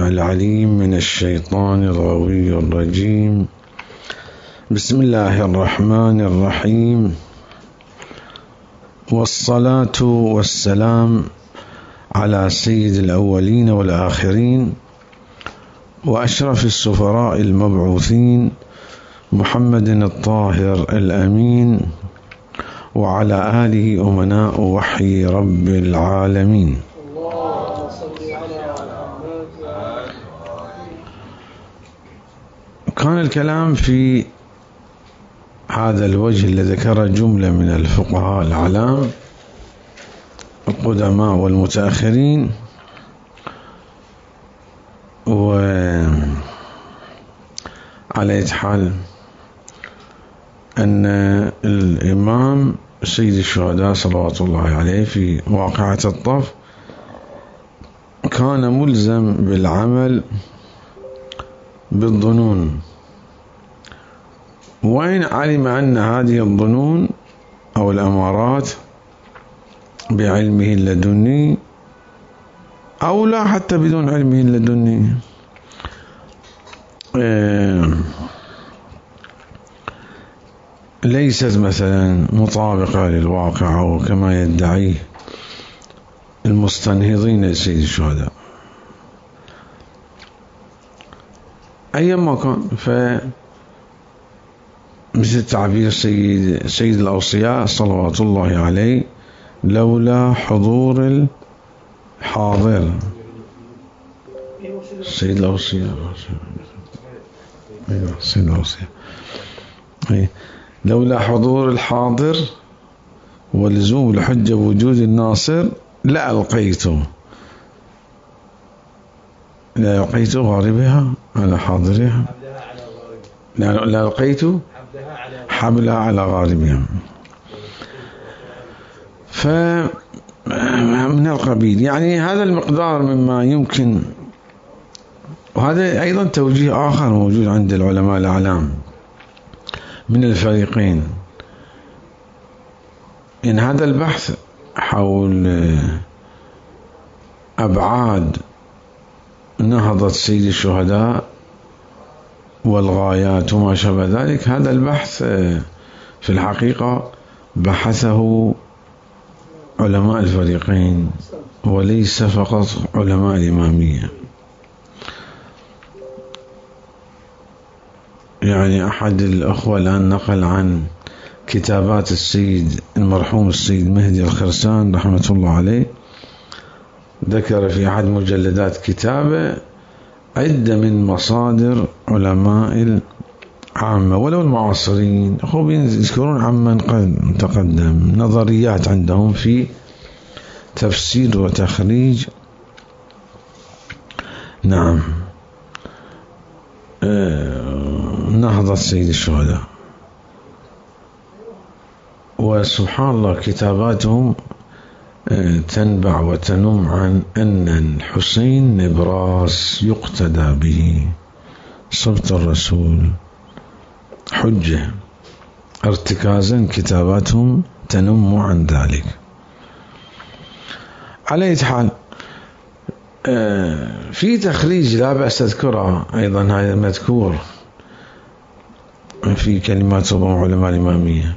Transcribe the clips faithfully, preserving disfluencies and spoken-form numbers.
السميع العليم من الشيطان الغوي الرجيم. بسم الله الرحمن الرحيم، والصلاة والسلام على سيد الأولين والآخرين وأشرف السفراء المبعوثين محمد الطاهر الأمين وعلى آله أمناء وحي رب العالمين. كان الكلام في هذا الوجه الذي ذكر جملة من الفقهاء الأعلام القدماء والمتأخرين، وعلى أي حال أن الإمام سيد الشهداء صلوات الله عليه في واقعة الطف كان ملزم بالعمل بالظنون، وإن علم أن هذه الظنون أو الأمارات بعلمه اللدني أو لا حتى بدون علمه اللدني ليست مثلا مطابقة للواقع أو كما يدعيه المستنهضين لسيد الشهداء أيما كان. ف مثل تعبير سيد, سيد الأوصياء صلوات الله عليه: لولا حضور الحاضر. سيد الأوصياء سيد الأوصياء لولا حضور الحاضر ولزوم الحجة بوجود الناصر لألقيته لألقيت غاربها على حاضرها لألقيت حملها على غاربها. فمن القبيل يعني هذا المقدار مما يمكن. وهذا أيضا توجيه آخر موجود عند العلماء الأعلام من الفريقين، إن هذا البحث حول أبعاد نهضة سيد الشهداء والغايات وما شابه ذلك، هذا البحث في الحقيقة بحثه علماء الفريقين وليس فقط علماء الإمامية. يعني أحد الأخوة الآن نقل عن كتابات السيد المرحوم السيد مهدي الخرسان رحمة الله عليه، ذكر في أحد مجلدات كتابه عدة من مصادر علماء العامة ولو المعاصرين هم يذكرون عمن قد تقدم، نظريات عندهم في تفسير وتخريج نعم نهضة سيد الشهداء. وسبحان الله كتاباتهم تنبع وتنم عن أن الحسين نبراس يقتدى به، صبت الرسول حجة، ارتكازا كتاباتهم تنم عن ذلك. على أي حال في تخريج لا بأس أذكرها أيضا، هذا مذكور في كلمات علماء الإمامية.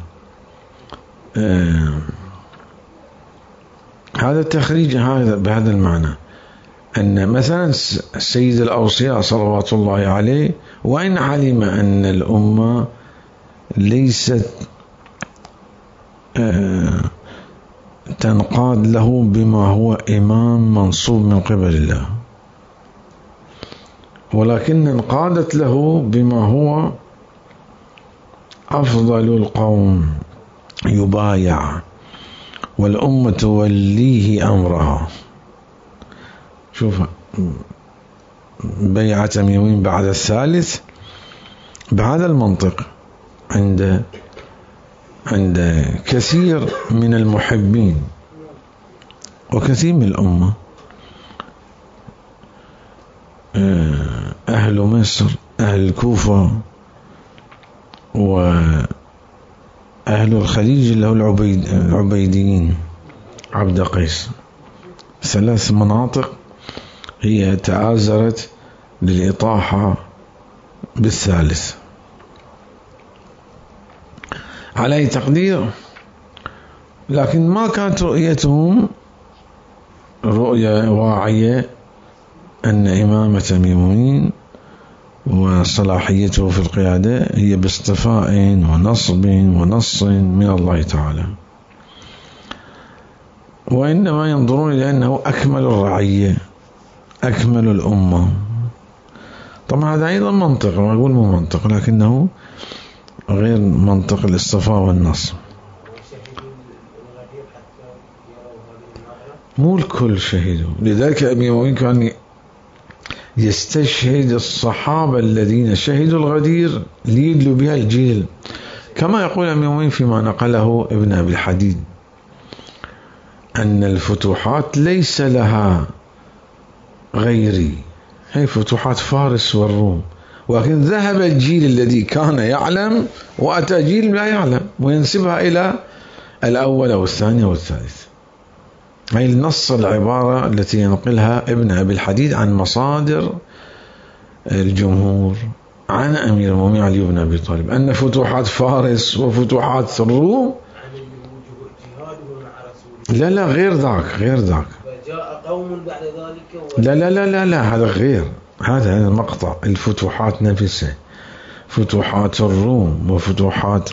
هذا التخريج هذا بهذا المعنى أن مثلا السيد الأوصياء صلوات الله عليه وإن علم أن الأمة ليست تنقاد له بما هو إمام منصوب من قبل الله، ولكن انقادت له بما هو أفضل القوم يبايع والأمة توليه أمرها. شوف بيعة يمين بعد الثالث بهذا المنطق عند عند كثير من المحبين وكثير من الأمة. أهل مصر، أهل الكوفة، وأهل الخليج اللي هو العبيد العبيديين عبد قيس، ثلاث مناطق هي تعازرت للإطاحة بالثالث. على أي تقدير، لكن ما كانت رؤيتهم رؤية واعية أن إمامة أمير المؤمنين وصلاحيته في القيادة هي باصطفاء ونصب ونص من الله تعالى، وإنما ينظرون إلى أنه أكمل الرعية أكمل الأمة. طبعا هذا أيضا منطق، ما أقول مو منطق، لكنه غير منطق الاصطفاء والنصب. مو الكل شهدوا، لذلك أمير المؤمنين كان يستشهد الصحابة الذين شهدوا الغدير ليدلوا بها الجيل، كما يقول أمير المؤمنين فيما نقله ابن أبي الحديد أن الفتوحات ليس لها غيري، هي فتوحات فارس والروم، ولكن ذهب الجيل الذي كان يعلم وأتى جيل لا يعلم وينسبها إلى الأول أو الثاني أو الثالث. هي النص العبارة التي ينقلها ابن أبي الحديد عن مصادر الجمهور عن أمير المؤمنين علي بن أبي طالب أن فتوحات فارس وفتوحات الروم لا لا غير ذاك غير ذاك فجاء قوم بعد ذلك لا لا لا لا لا هذا غير، هذا المقطع الفتوحات نفسها، فتوحات الروم وفتوحات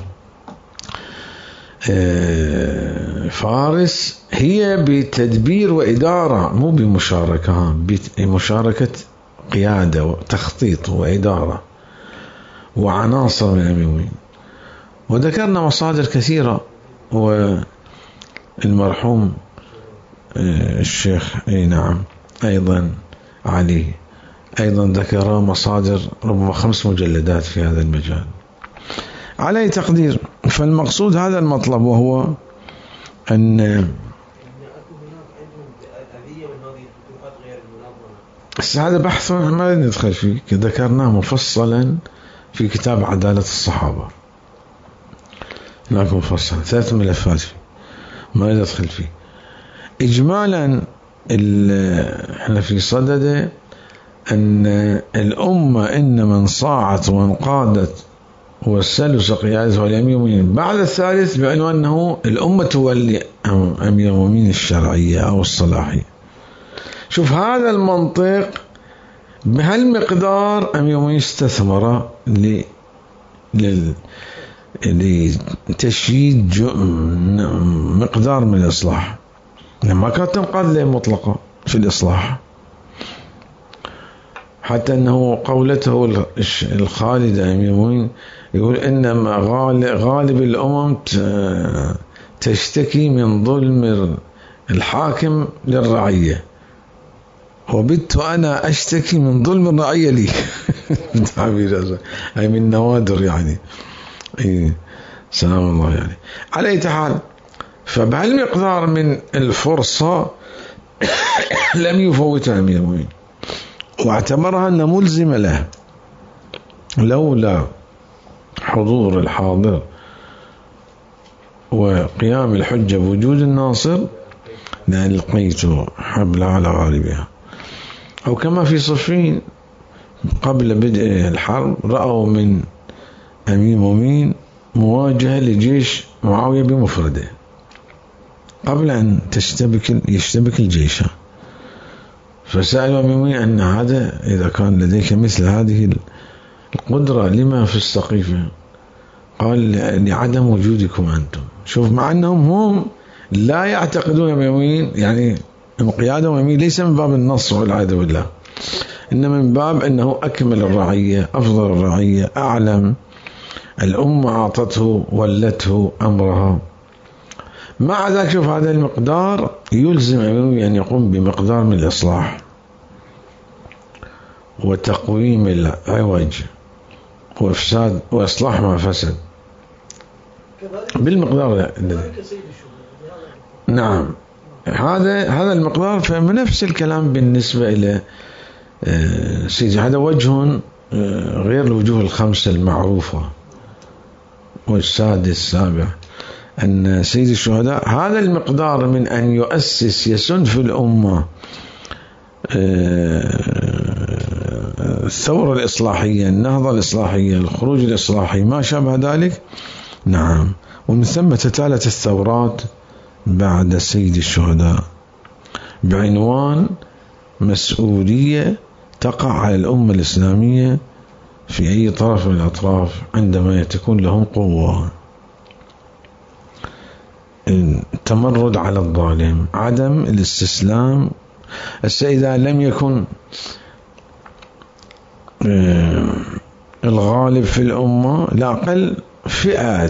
فارس هي بتدبير وإدارة، مو بمشاركة، بمشاركة قيادة وتخطيط وإدارة وعناصر من أمير المؤمنين. وذكرنا مصادر كثيرة، والمرحوم الشيخ اي نعم أيضا علي أيضا ذكر مصادر ربما خمس مجلدات في هذا المجال. على أي تقدير، فالمقصود هذا المطلب، وهو أن هذا بحث ما ندخل فيه، ذكرناه مفصلا في كتاب عدالة الصحابة، هناك مفصل ثلاث ملفات فيه ما ندخل فيه. إجمالا احنا في صدده أن الأمة إنما انصاعت وانقادت والسلس قيادته لأمير المؤمنين بعد الثالث بعنوان أنه الأمة تولي أمير المؤمنين الشرعية أو الصلاحية. شوف هذا المنطق بهالمقدار أمير المؤمنين استثمر لتشييد مقدار من الإصلاح، لما كانت تنقاد له مطلقة في الإصلاح، حتى أنه قولته الخالدة أمير المؤمنين يقول إنما غالب الأمم تشتكي من ظلم الحاكم للرعية، وبدت أنا أشتكي من ظلم الرعية لي. أي من نوادر يعني سلام الله يعني. على أي حال، فبهالمقدار من الفرصة لم يفوتها أمير المؤمنين واعتبرها أنها ملزمة له، لولا حضور الحاضر وقيام الحجة بوجود الناصر لألقيت حبل على غالبها. أو كما في صفين قبل بدء الحرب رأوا من أمير المؤمنين مواجهة لجيش معاوية بمفرده قبل أن تشتبك يشتبك الجيش، فسألوا أمير المؤمنين أن هذا إذا كان لديك مثل هذه القدرة لما في السقيفة؟ قال لعدم وجودكم أنتم. شوف، مع أنهم هم لا يعتقدون أمير المؤمنين يعني انقياده أمير ليس من باب النص والعياذ بالله، إنما من باب أنه أكمل الرعية أفضل الرعية أعلم، الأمة أعطته ولته أمرها. مع ذلك شوف هذا المقدار يلزم أن يقوم بمقدار من الإصلاح وتقويم العوج وإفساد وإصلاح ما فسد بالمقدار الذي نعم هذا هذا المقدار. فمن نفس الكلام بالنسبة إلى سيدي، هذا وجه غير الوجوه الخمسة المعروفة والسادس السابع، أن سيد الشهداء هذا المقدار من أن يؤسس يسن في الأمة الثورة الإصلاحية، النهضة الإصلاحية، الخروج الإصلاحي، ما شابه ذلك. نعم. ومن ثم تتالت الثورات بعد سيد الشهداء بعنوان مسؤولية تقع على الأمة الإسلامية في أي طرف من الأطراف عندما تكون لهم قوة. التمرد على الظالم، عدم الاستسلام. إذا لم يكن الغالب في الأمة، لا أقل فئة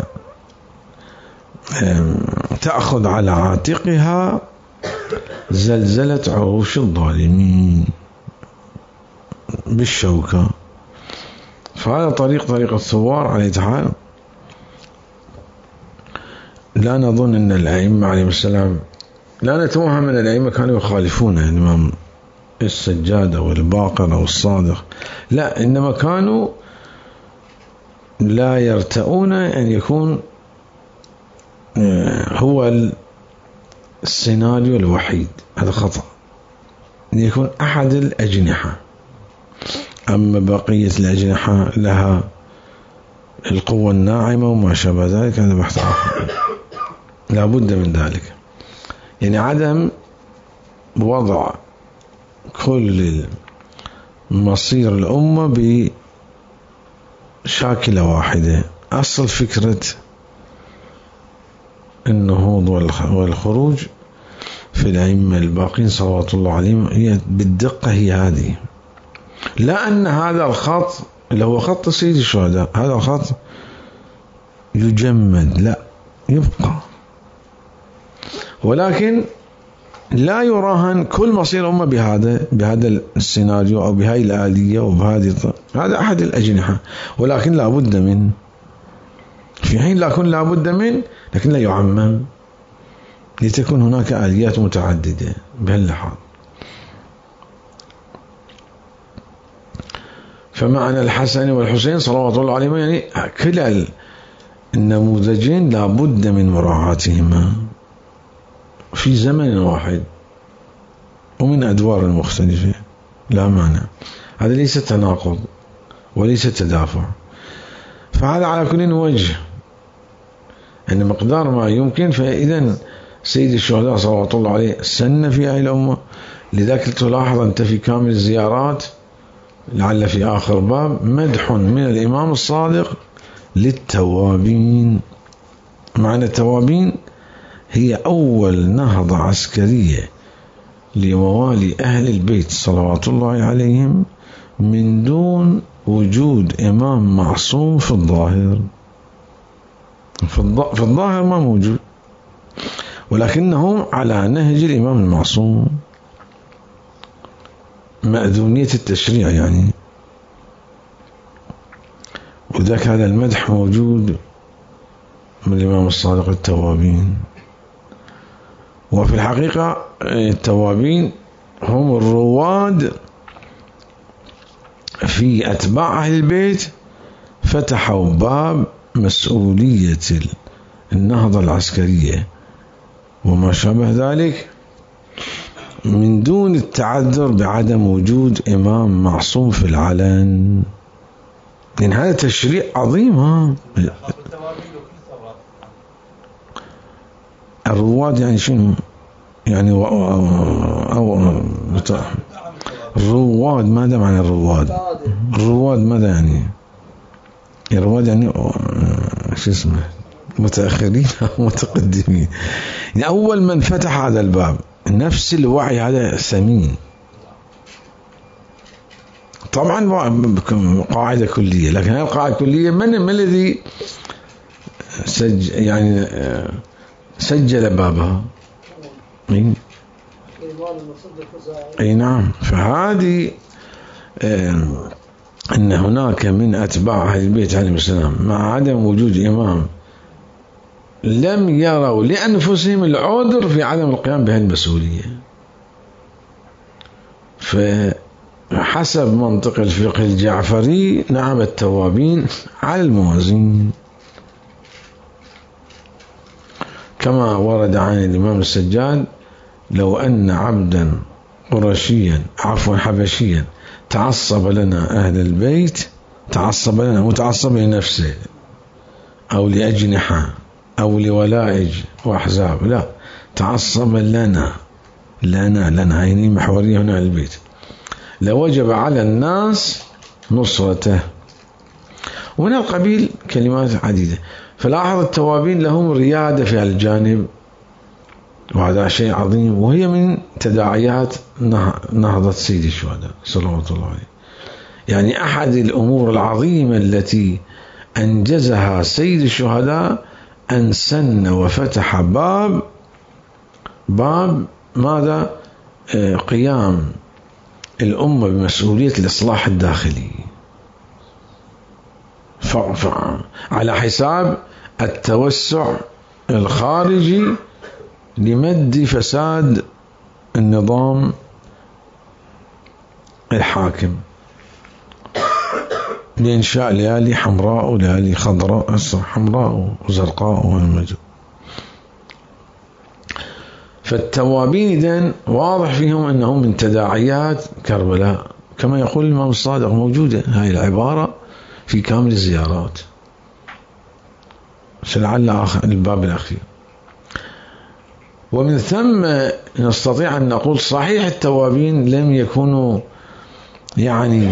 تأخذ على عاتقها زلزلة عروش الظالمين بالشوكة. فهذا طريق طريق الثوار عليه تعالى. لا نظن أن الأئمة عليهم السلام، لا نتوهم أن الأئمة كانوا يخالفون الإمام السجاد أو الباقر أو الصادق، لا، إنما كانوا لا يرتؤون أن يكون هو السيناريو الوحيد. هذا خطأ، أن يكون أحد الأجنحة. أما بقية الأجنحة لها القوة الناعمة وما شابه ذلك، هذا بحث آخر، لا بد من ذلك. يعني عدم وضع كل مصير الأمة بشاكلة واحدة. أصل فكرة النهوض والخروج في الأئمة الباقين صلوات الله عليهم هي بالدقة هي هذه. لا أن هذا الخط اللي هو خط سيد الشهداء هذا الخط يجمد، لا، يبقى، ولكن لا يراهن كل مصير الأمة بهذا بهذا السيناريو أو بهذه الآلية وبهذه. هذا أحد الأجنحة، ولكن لا بد من، في حين لا يكون لا بد من، لكن لا يعمم، لتكون هناك آليات متعددة بهاللحاظ. فمعنى الحسن والحسين صلوات الله عليهما يعني كلا النموذجين لا بد من مراعاتهما في زمن واحد ومن أدوار مختلفة، لا مانع. هذا ليس تناقض وليس تدافع. فهذا على كل وجه أن مقدار ما يمكن. فإذا سيد الشهداء صلوات الله عليه سن في هذه الأمة. لذلك تلاحظ أنت في كامل الزيارات، لعل في آخر باب، مدح من الإمام الصادق للتوابين. معنى التوابين هي أول نهضة عسكرية لموالي أهل البيت صلوات الله عليهم من دون وجود إمام معصوم في الظاهر. في الظاهر ما موجود، ولكنهم على نهج الإمام المعصوم، مأذونية التشريع يعني. وذاك هذا المدح موجود من الإمام الصادق التوابين. وفي الحقيقة التوابين هم الرواد في أتباع أهل البيت، فتحوا باب مسؤولية النهضة العسكرية وما شابه ذلك من دون التعذر بعدم وجود إمام معصوم في العلن. لأن هذا تشريع عظيم. ها الرواد يعني شنو؟ يعني و... أو الرواد، ماذا معنى الرواد؟ الرواد ماذا يعني؟ الرواد يعني شو اسمه، متأخرين أو متقدمين. يعني أول من فتح هذا الباب نفس الوعي هذا ثمين. طبعا قاعدة كلية، لكن هذه القاعدة الكلية من من الذي سج يعني سجل بابها؟ مين؟ أي نعم. فهذه أن هناك من أتباع أهل البيت عليهم السلام مع عدم وجود إمام لم يروا لأنفسهم العذر في عدم القيام بهذه المسؤولية. فحسب منطق الفقه الجعفري نعم التوابين على الموازين، كما ورد عن الإمام السجاد: لو أن عبدا قرشيا عفوا حبشيا تعصب لنا أهل البيت، تعصب لنا متعصب لنفسه أو لأجنحة أو لولائج وأحزاب، لا، تعصب لنا لنا لنا هذه محورية هنا البيت، لوجب على الناس نصرته. ومن القبيل كلمات عديدة. فلاحظ التوابين لهم ريادة في الجانب، وهذا شيء عظيم، وهي من تداعيات نهضة سيد الشهداء صلوات الله عليه. يعني أحد الأمور العظيمة التي أنجزها سيد الشهداء أن سن وفتح باب باب ماذا؟ قيام الأمة بمسؤولية الإصلاح الداخلي على حساب التوسع الخارجي لمد فساد النظام الحاكم، لإنشاء ليالي حمراء وليالي خضراء، حمراء وزرقاء والمجد. فالتوابين إذن واضح فيهم أنهم من تداعيات كربلاء، كما يقول الإمام الصادق، موجودة هاي العبارة في كامل الزيارات، لعل الباب الأخير. ومن ثم نستطيع أن نقول صحيح التوابين لم يكونوا يعني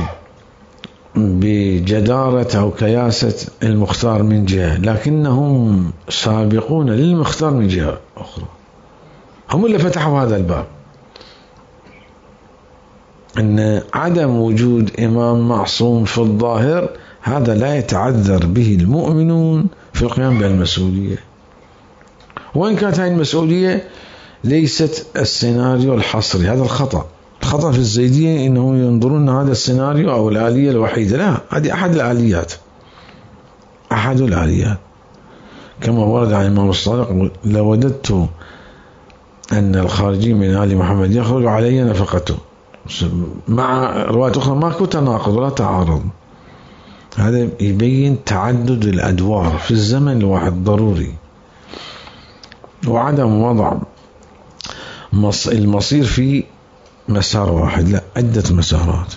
بجدارة أو كياسة المختار من جهة، لكنهم سابقون للمختار من جهة أخرى، هم اللي فتحوا هذا الباب. أن عدم وجود إمام معصوم في الظاهر هذا لا يتعذر به المؤمنون في القيام بالمسؤولية، وإن كانت هذه المسؤولية ليست السيناريو الحصري. هذا الخطأ الخطأ في الزيدية إنهم ينظرون هذا السيناريو أو الآلية الوحيدة، لا، هذه أحد الآليات أحد الآليات كما ورد عن الإمام الصادق: لوددت أن الخارجي من آل محمد يخرج علي نفقته. مع رواية أخرى ماكو تناقض ولا تعارض. هذا يبين تعدد الأدوار في الزمن الواحد ضروري، وعدم وضع المصير في مسار واحد، لا، عدة مسارات.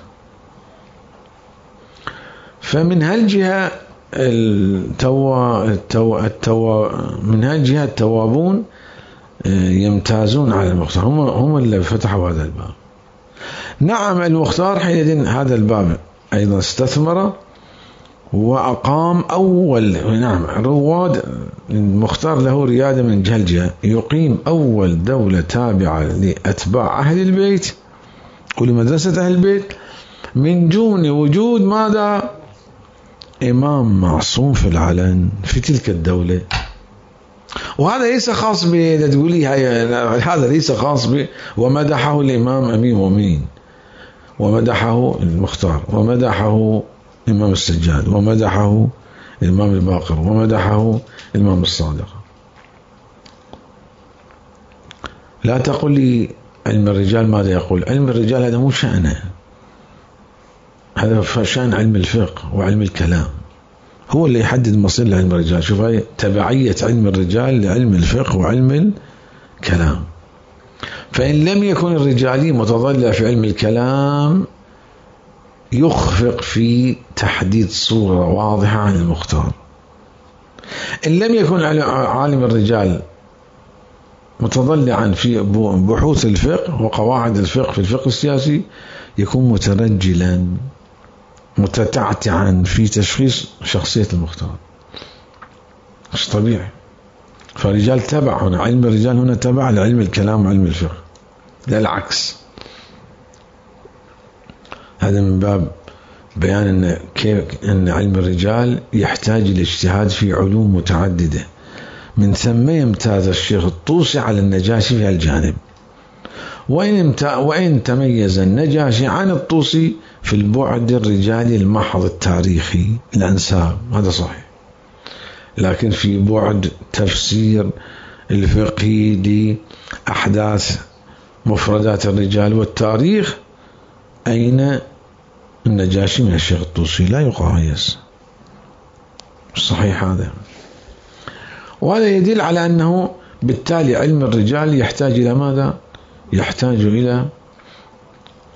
فمن هالجهة التو... التو... التو... من هالجهة التوابون يمتازون على المختار، هم هم اللي فتحوا هذا الباب. نعم، المختار حينئذ هذا الباب أيضا استثمر وأقام أول، نعم، رواد المختار له ريادة من جهة الجهة، يقيم أول دولة تابعة لأتباع أهل البيت ولمدرسة أهل البيت من دون وجود ماذا؟ إمام معصوم في العلن في تلك الدولة. وهذا ليس خاص ب تقولي هذا ليس خاص ب ومدحه الإمام أمير المؤمنين، ومدحه المختار، ومدحه الإمام السجاد، ومدحه الإمام الباقر، ومدحه الإمام الصادق. لا تقول لي علم الرجال ماذا يقول. علم الرجال هذا مو شأنه، هذا شأن علم الفقه وعلم الكلام، هو اللي يحدد مصير لعلم الرجال. شوف هاي تبعية علم الرجال لعلم الفقه وعلم الكلام. فإن لم يكن الرجالي متضلع في علم الكلام يخفق في تحديد صورة واضحة عن المختار. إن لم يكن عالم الرجال متضلعا في بحوث الفقه وقواعد الفقه في الفقه السياسي يكون مترجلا متتعتعا في تشخيص شخصية المختار، مش طبيعي. فالرجال تبع هنا، علم الرجال هنا تبع لعلم الكلام وعلم الفقه، لا العكس. هذا من باب بيان أن كيف أن علم الرجال يحتاج إلى اجتهاد في علوم متعددة. من ثم يمتاز الشيخ الطوسي على النجاشي في الجانب، وإن وإن تميز النجاشي عن الطوسي في البعد الرجالي المحض التاريخي الأنساب، هذا صحيح، لكن في بعد تفسير الفقهي لأحداث مفردات الرجال والتاريخ أين النجاشي من الشيخ الطوسي؟ لا يقايس، صحيح هذا. وهذا يدل على أنه بالتالي علم الرجال يحتاج إلى ماذا؟ يحتاج إلى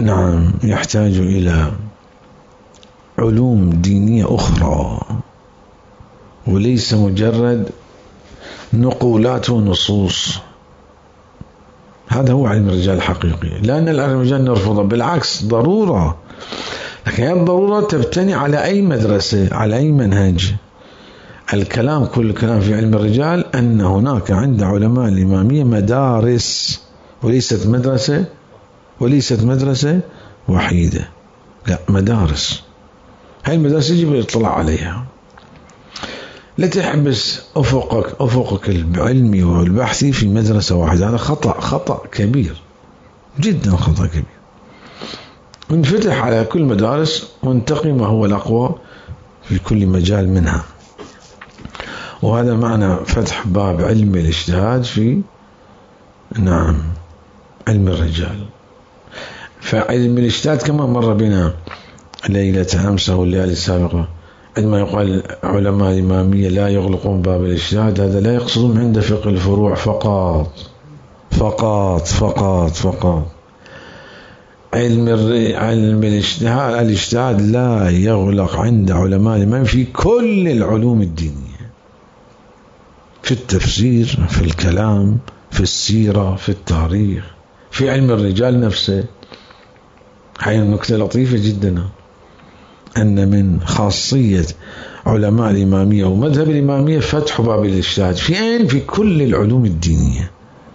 نعم يحتاج إلى علوم دينية أخرى، وليس مجرد نقولات ونصوص. هذا هو علم الرجال الحقيقي، لأن علم الرجال نرفضه، بالعكس ضرورة، لكن هذه الضرورة تبتني على أي مدرسة، على أي منهج. الكلام كل الكلام في علم الرجال أن هناك عند علماء الإمامية مدارس، وليست مدرسة وليست مدرسة وحيدة، لا مدارس. هاي المدارس يجب الاطلاع عليها، لا تحبس أفقك أفقك العلمي والبحثي في مدرسة واحدة. هذا خطأ خطأ كبير جدا، خطأ كبير. انفتح على كل مدارس وانتقي ما هو الأقوى في كل مجال منها. وهذا معنى فتح باب علم الاجتهاد في نعم علم الرجال. فعلم الاجتهاد كما مر بنا ليلة أمس أو الليالي السابقة، عندما يقال علماء الإمامية لا يغلقون باب الاجتهاد، هذا لا يقصدون عند فقه الفروع فقط فقط فقط فقط. علم علم الاجتهاد الاجتهاد لا يغلق عند علماء الإمام في كل العلوم الدينية، في التفسير، في الكلام، في السيرة، في التاريخ، في علم الرجال نفسه. هاي النكتة لطيفة جدا، أن من خاصية علماء الإمامية ومذهب الإمامية فتح باب الاجتهاد في أين؟ في كل العلوم الدينية،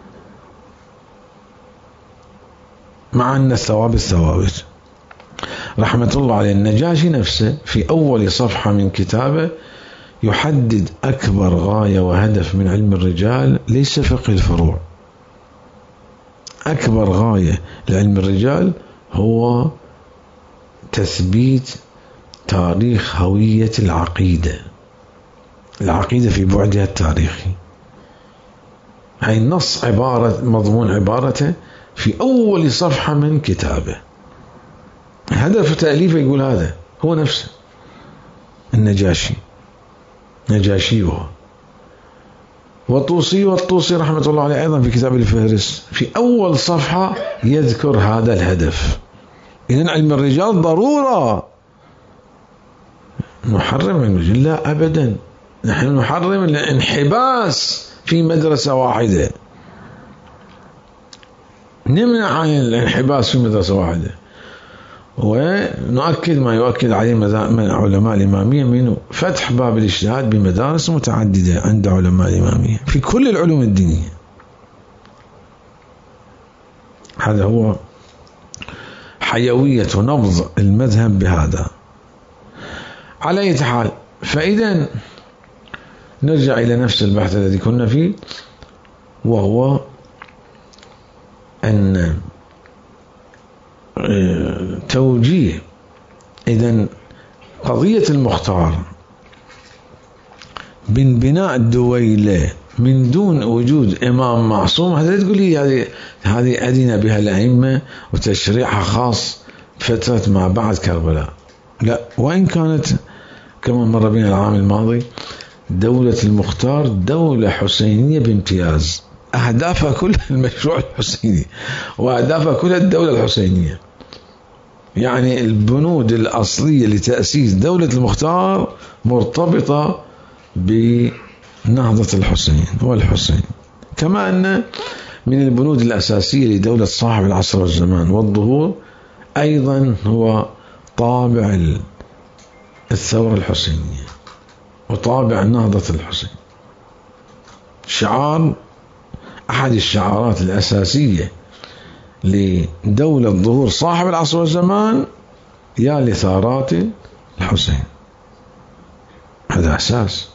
مع أن الثواب الثوابت. رحمة الله عليه النجاشي نفسه في أول صفحة من كتابه يحدد أكبر غاية وهدف من علم الرجال ليس فقه الفروع. أكبر غاية لعلم الرجال هو تثبيت تاريخ هوية العقيدة، العقيدة في بعدها التاريخي. هاي النص عبارة مضمون عبارته في أول صفحة من كتابه. هدف تأليفه يقول هذا هو نفسه النجاشي نجاشي هو والطوسي والطوسي رحمة الله عليه أيضا في كتاب الفهرس في أول صفحة يذكر هذا الهدف. إذن علم الرجال ضرورة. نحرم علم الرجال؟ لا أبدا، نحن نحرم الانحباس في مدرسة واحدة، نمنع عن الانحباس في مدرسة واحدة، ونؤكد ما يؤكد عليه من علماء الإمامية من فتح باب الاجتهاد بمدارس متعددة عند علماء الإمامية في كل العلوم الدينية. هذا هو حيوية ونبض المذهب بهذا. على أي حال، فإذا نرجع إلى نفس البحث الذي كنا فيه، وهو أن توجيه إذن قضية المختار من بناء الدويلة من دون وجود إمام معصوم. هذا تقول لي هذه هذه أدينا بها الأئمة وتشريعها خاص فترة ما بعد كربلاء. لا، وإن كانت كما مر بنا العام الماضي دولة المختار دولة حسينية بامتياز، أهدافها كلها المشروع الحسيني وأهدافها كلها الدولة الحسينية. يعني البنود الأصلية لتأسيس دولة المختار مرتبطة بنهضة الحسين والحسين، كما أن من البنود الأساسية لدولة صاحب العصر والزمان والظهور أيضا هو طابع الثورة الحسينية وطابع نهضة الحسين. شعار أحد الشعارات الأساسية لدولة ظهور صاحب العصر والزمان يا لثارات الحسين، هذا أساس.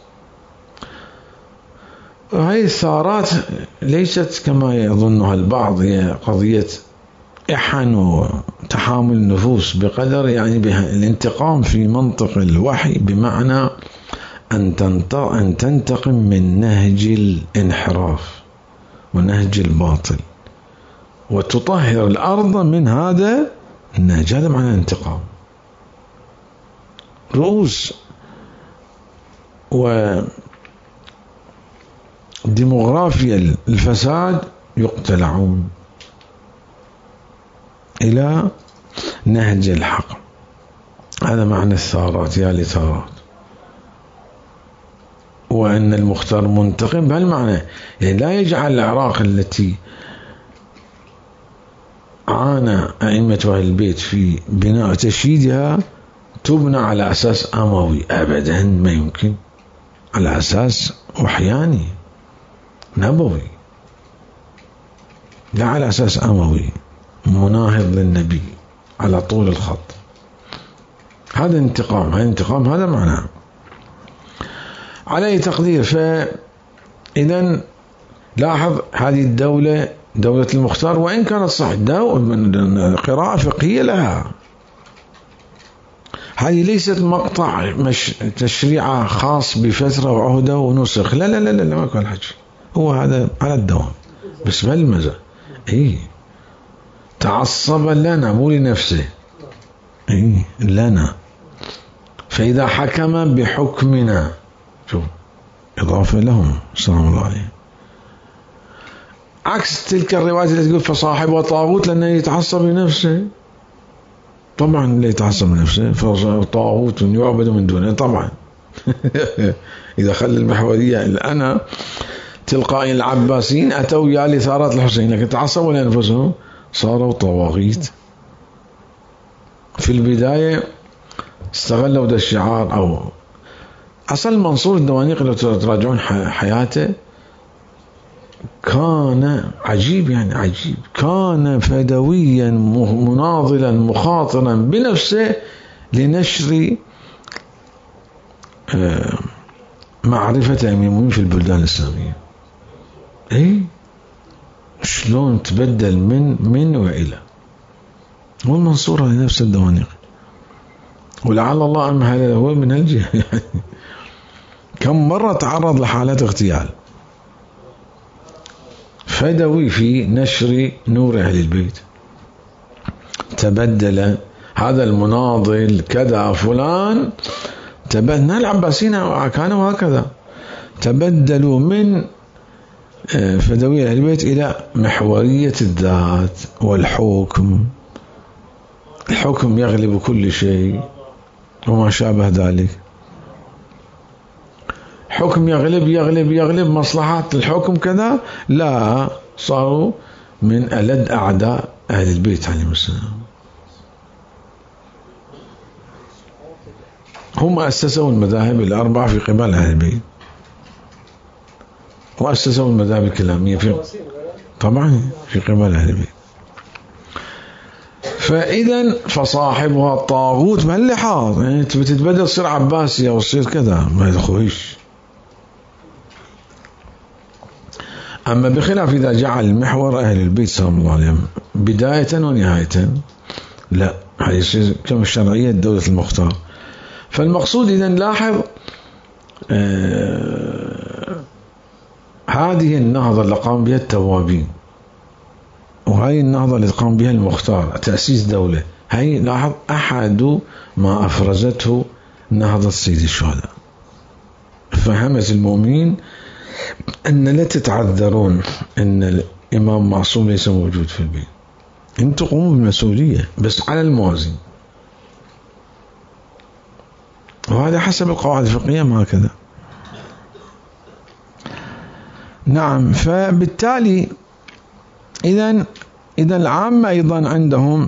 هذه الثارات ليست كما يظنها البعض هي قضية إحن وتحامل النفوس بقدر يعني الانتقام في منطق الوحي، بمعنى أن تنتقم من نهج الانحراف ونهج الباطل وتطهر الأرض من هذا النهج. هذا معنى الانتقام. رؤوس وديموغرافيا الفساد يقتلعون إلى نهج الحق. هذا معنى الثارات يا لثارات. وأن المختار منتقم بهالمعنى، يعني لا يجعل العراق التي عانى أئمة أهل البيت في بناء تشييدها تبنى على أساس أموي، أبدا ما يمكن، على أساس وحياني نبوي، لا على أساس أموي مناهض للنبي على طول الخط. هذا انتقام، هذا انتقام، هذا معناه. على أي تقدير، فإذا لاحظ هذه الدولة دولة المختار وإن كانت صح قراءة فقهية لها، هذه ليست مقطع مش تشريع خاص بفترة وعهدة ونسخ، لا لا لا لا ما كان حكي، هو هذا على الدوام بس بالمزة. إيه تعصب لنا مو لنفسه، إيه لنا. فإذا حكم بحكمنا، شوف إضافة لهم سلام الله عليه، عكس تلك الروايات اللي تقول فصاحبه طاغوت لأنه يتعصب لنفسه. طبعا اللي يتعصب لنفسه فطاغوت يعبد من دونه طبعا. إذا خلى المحورية الأنا تلقائي العباسيين أتوا يا لثارات الحسين، لكن تعصبوا لأنفسهم صاروا طواغيت. في البداية استغلوا ده الشعار، أو أصل منصور الدوانيق لو تراجعون حياته كان عجيب، يعني عجيب، كان فدويا مناضلا مخاطرا بنفسه لنشر معرفة المؤمنين في البلدان الإسلامية. اي شلون تبدل من من وإلى، والمنصورة لنفس الدوانيق، ولعل الله أمهل هو من الجهة. يعني كم مرة تعرض لحالات اغتيال، فدوي في نشر نور أهل البيت. تبدل هذا المناضل كذا فلان، تبدل العباسيين كانوا هكذا، تبدلوا من فدوية أهل البيت إلى محورية الذات والحكم. الحكم يغلب كل شيء وما شابه ذلك. حكم يغلب يغلب يغلب مصلحات الحكم كذا، لا، صاروا من ألد أعداء أهل البيت عليهم السلام. هم أسسوا المذاهب الأربعة في قبال أهل البيت، وأسسوا المذاهب الكلامية في طبعا في قبال أهل البيت. فإذا فصاحبها الطاغوت بهاللحاظ، يعني بتتبدل تصير عباسية وتصير كذا ما يدخلش. أما بخلاف إذا جعل محور أهل البيت سلام الله عليهم بداية ونهاية، لا، هذه يصير كما الشرعية دولة المختار. فالمقصود إذا لاحظ آه هذه النهضة اللي قام بها التوابين، وهي النهضة اللي قام بها المختار تأسيس دولة، هي لاحظ أحد ما أفرزته نهضة سيد الشهداء. فهمت المؤمنين أن لا تتعذرون أن الإمام معصوم ليس موجود في البيت، أنتم قوموا بالمسؤولية بس على الموازين، وهذا حسب القواعد الفقهية ما هكذا. نعم. فبالتالي إذن إذا العامة أيضا عندهم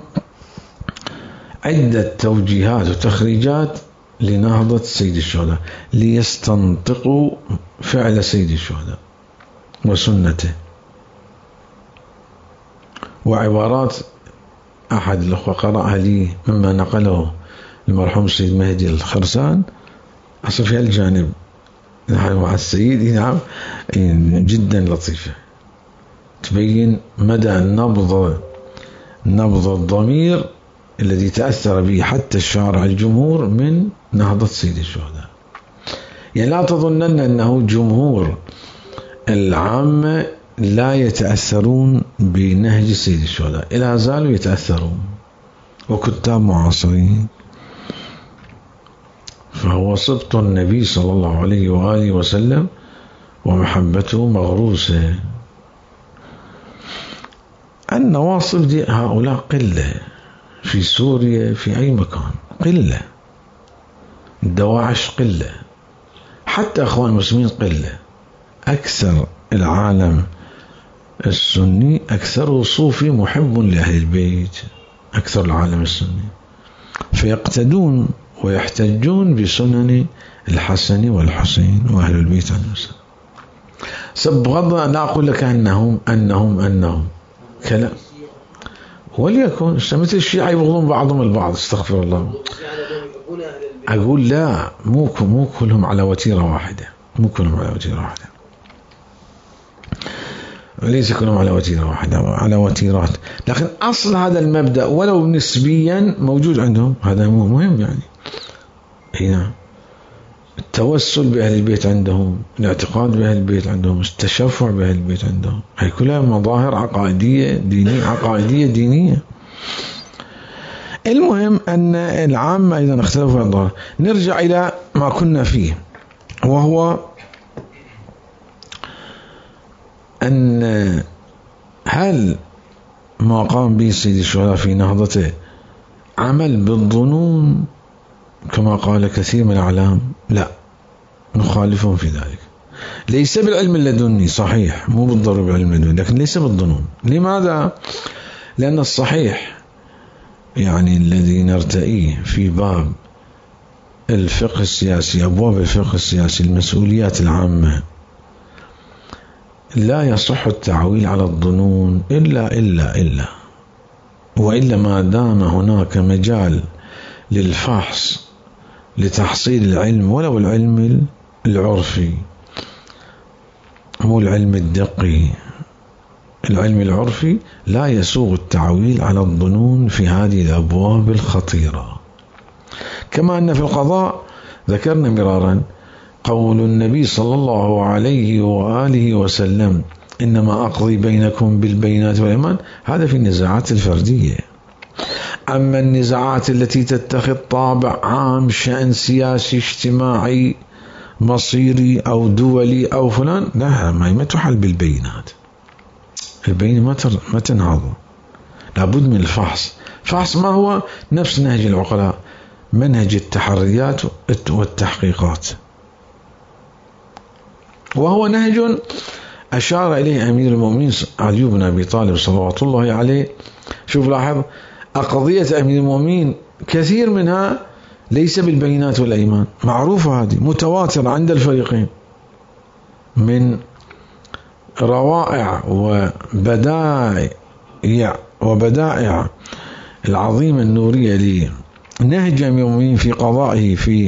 عدة توجيهات وتخريجات لنهضة سيد الشهداء ليستنطقوا فعل سيد الشهداء وسنته. وعبارات أحد الأخوة قرأها لي مما نقله المرحوم السيد مهدي الخرسان، أصل في الجانب مع السيد نعم جدا لطيفة، تبين مدى نبض نبض الضمير الذي تأثر به حتى الشارع الجمهور من نهضة سيد الشهداء. يعني لا تظنن أنه جمهور العامة لا يتأثرون بنهج سيد الشهداء، لا زالوا يتأثرون، وكتاب معاصرين. فهو سبط النبي صلى الله عليه وآله وسلم ومحبته مغروسة. النواصب دي هؤلاء قلة في سوريا في أي مكان قلة، الدواعش قلة، حتى أخوان المسلمين قلة. أكثر العالم السني أكثره صوفي محب لأهل البيت، أكثر العالم السني، فيقتدون ويحتجون بسنن الحسن والحسين وأهل البيت عليهم السلام. سبغض لا أقول لك أنهم أنهم أنهم كلام، وليكن مثل الشيعة يبغضون بعضهم البعض، استغفر الله. أقول لا، مو مو كلهم على وتيرة واحدة، مو كلهم على وتيرة واحدة، ليس كلهم على وتيرة واحدة، على وتيرات، لكن أصل هذا المبدأ ولو نسبيا موجود عندهم، هذا مهم يعني. هنا التوسل بأهل البيت عندهم، الاعتقاد بأهل البيت عندهم، التشفع بأهل البيت عندهم، هي كلها مظاهر عقائدية دينية، عقائدية دينية. المهم أن العامة إذا اختلفوا في الظاهر. نرجع إلى ما كنا فيه، وهو أن هل ما قام به سيد الشهداء في نهضته عمل بالظنون كما قال كثير من الأعلام؟ لا، نخالفهم في ذلك. ليس بالعلم اللدني، صحيح مو بالضرورة بالعلم اللدني، لكن ليس بالظنون. لماذا؟ لأن الصحيح يعني الذي نرتئيه في باب الفقه السياسي، أبواب الفقه السياسي، المسؤوليات العامة، لا يصح التعويل على الظنون إلا إلا إلا وإلا ما دام هناك مجال للفحص لتحصيل العلم، ولو العلم العرفي مو العلم الدقي، العلم العرفي، لا يسوغ التعويل على الظنون في هذه الأبواب الخطيرة. كما أن في القضاء ذكرنا مرارا قول النبي صلى الله عليه وآله وسلم: إنما أقضي بينكم بالبينات والإيمان. هذا في النزاعات الفردية. أما النزاعات التي تتخذ طابع عام، شأن سياسي اجتماعي مصيري أو دولي أو فلان، لا، ما تحل بالبينات. البينة ما تنهض، لابد من الفحص. فحص ما هو؟ نفس نهج العقلاء، منهج التحريات والتحقيقات، وهو نهج أشار إليه أمير المؤمنين علي بن أبي طالب صلوات الله عليه. شوف لاحظ، أقضية أمير المؤمنين كثير منها ليس بالبينات والأيمان، معروفة هذه، متواترة عند الفريقين، من روائع وبدائع وبدائع العظيمة النورية لنهج أمير المؤمنين في قضائه في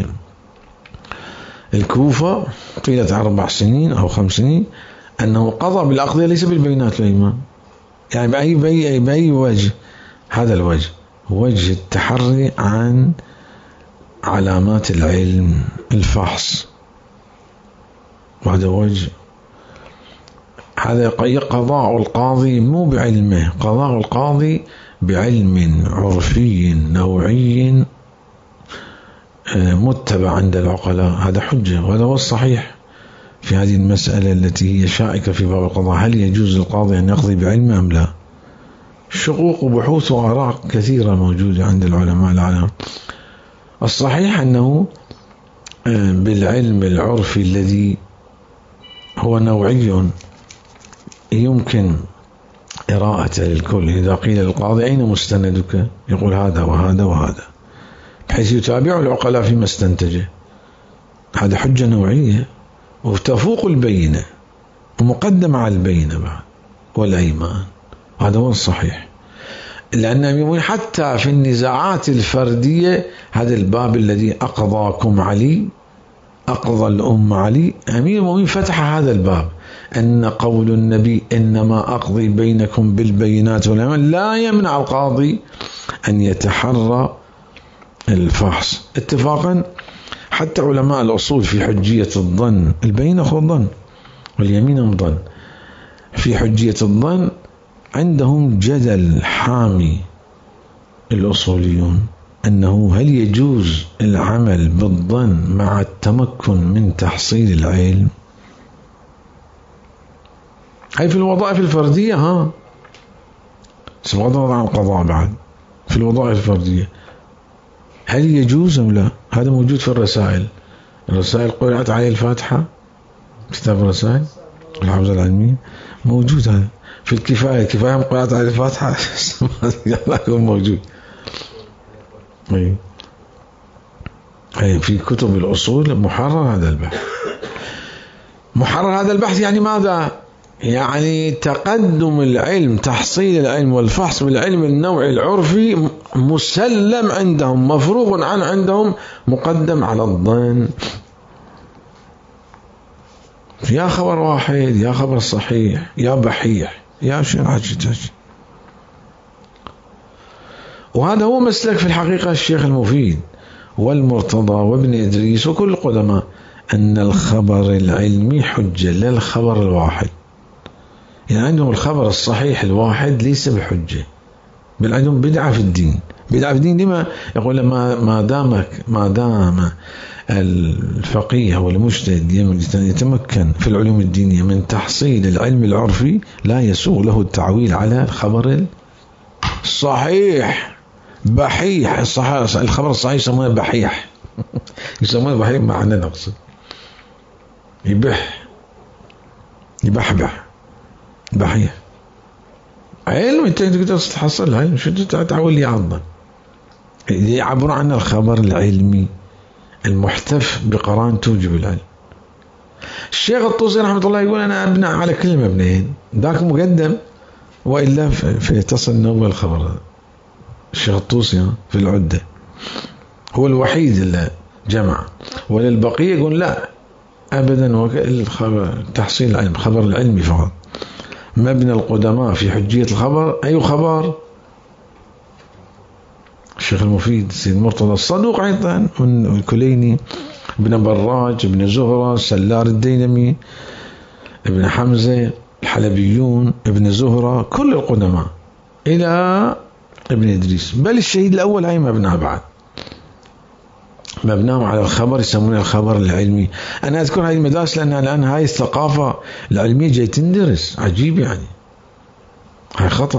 الكوفة طيلة أربع سنين أو خمس سنين، أنه قضى بالأقضية ليس بالبينات والأيمان. يعني بأي, بأي, بأي وجه؟ هذا الوجه وجه التحري عن علامات العلم، الفحص، وهذا وجه. هذا قضاء القاضي مو بعلمه، قضاء القاضي بعلم عرفي نوعي متبع عند العقلاء. هذا حجة، وهذا هو الصحيح في هذه المسألة التي هي شائكة في باب القضاء. هل يجوز للقاضي أن يقضي بعلمه أم لا؟ شقوق وبحوث وآراء كثيرة موجودة عند العلماء العالم. الصحيح أنه بالعلم العرفي الذي هو نوعي يمكن قراءته للكل. إذا قيل للقاضي: أين مستندك؟ يقول: هذا وهذا وهذا، بحيث يتابع العقلاء فيما استنتجه. هذا حجة نوعية وتفوق البينة ومقدمة على البينة بعد والأيمان. هذا هو الصحيح. لأن حتى في النزاعات الفردية، هذا الباب الذي أقضاكم علي، أقضى الأمة علي، أمير المؤمنين فتح هذا الباب، أن قول النبي: إنما أقضي بينكم بالبينات والأيمان، لا يمنع القاضي أن يتحرى الفحص. اتفاقا حتى علماء الأصول في حجية الظن، البينة هو الظن واليمين هم ظن، في حجية الظن عندهم جدل حامي الأصوليون، أنه هل يجوز العمل بالظن مع التمكن من تحصيل العلم؟ هاي في الوظائف الفردية، ها بغض النظر عن القضاء بعد، في الوظائف الفردية، هل يجوز أم لا؟ هذا موجود في الرسائل. الرسائل قرأت عليه الفاتحة، كتاب الرسائل الحوزة العلمية موجود. هذا في الكفاية، الكفاية قرأت عليه الفاتحة يكون موجود. أي أي في كتب الأصول محرر هذا البحث. محرر هذا البحث يعني ماذا؟ يعني تقدم العلم، تحصيل العلم والفحص بالعلم النوعي العرفي مسلم عندهم، مفروغ عن عندهم، مقدم على الظن. يا خبر واحد، يا خبر صحيح، يا بحيح، يا شيء. وهذا هو مسلك في الحقيقة الشيخ المفيد والمرتضى وابن إدريس وكل القدماء، أن الخبر العلمي حجة لا الخبر الواحد. يعني عندهم الخبر الصحيح الواحد ليس بحجة، بل عندهم بدعة في الدين. بدعة في الدين لما يقول ما ما دامك ما دام الفقيه والمجتهد يتمكن في العلوم الدينية من تحصيل العلم العرفي لا يسوغ له التعويل على الخبر الصحيح. بحيح الصحيح، الخبر الصحيح يسمونه بحيح يسمونه بحيح معنى نقصد يبح يبحبح بحيح. علم انت تقدر تحصل علم، شو تعول لي عظا يعبر عن الخبر العلمي المحتف بقران توجب العلم. الشيخ الطوسي رحمه الله يقول انا ابنى على كل مبنيين، ذاك مقدم والا فيتصل نوبه الخبر. الشيخ الطوسي في العده هو الوحيد اللي جمع، وللبقيه يقول لا ابدا، الخبر تحصيل العلم خبر العلمي فقط. مبنى القدماء في حجية الخبر أي خبر؟ الشيخ المفيد سيد مرتضى الصدوق أيضا، من الكليني، ابن براج، ابن زهرة، سلار الدينمي، ابن حمزة، الحلبيون، ابن زهرة، كل القدماء إلى ابن إدريس. بل الشهيد الأول هاي مبناه بعد، مبناه على الخبر، يسمونه الخبر العلمي. أنا أذكر هذه المدارس لأن الآن هاي الثقافة العلمية جاي تندرس، عجيب يعني، هاي خطأ.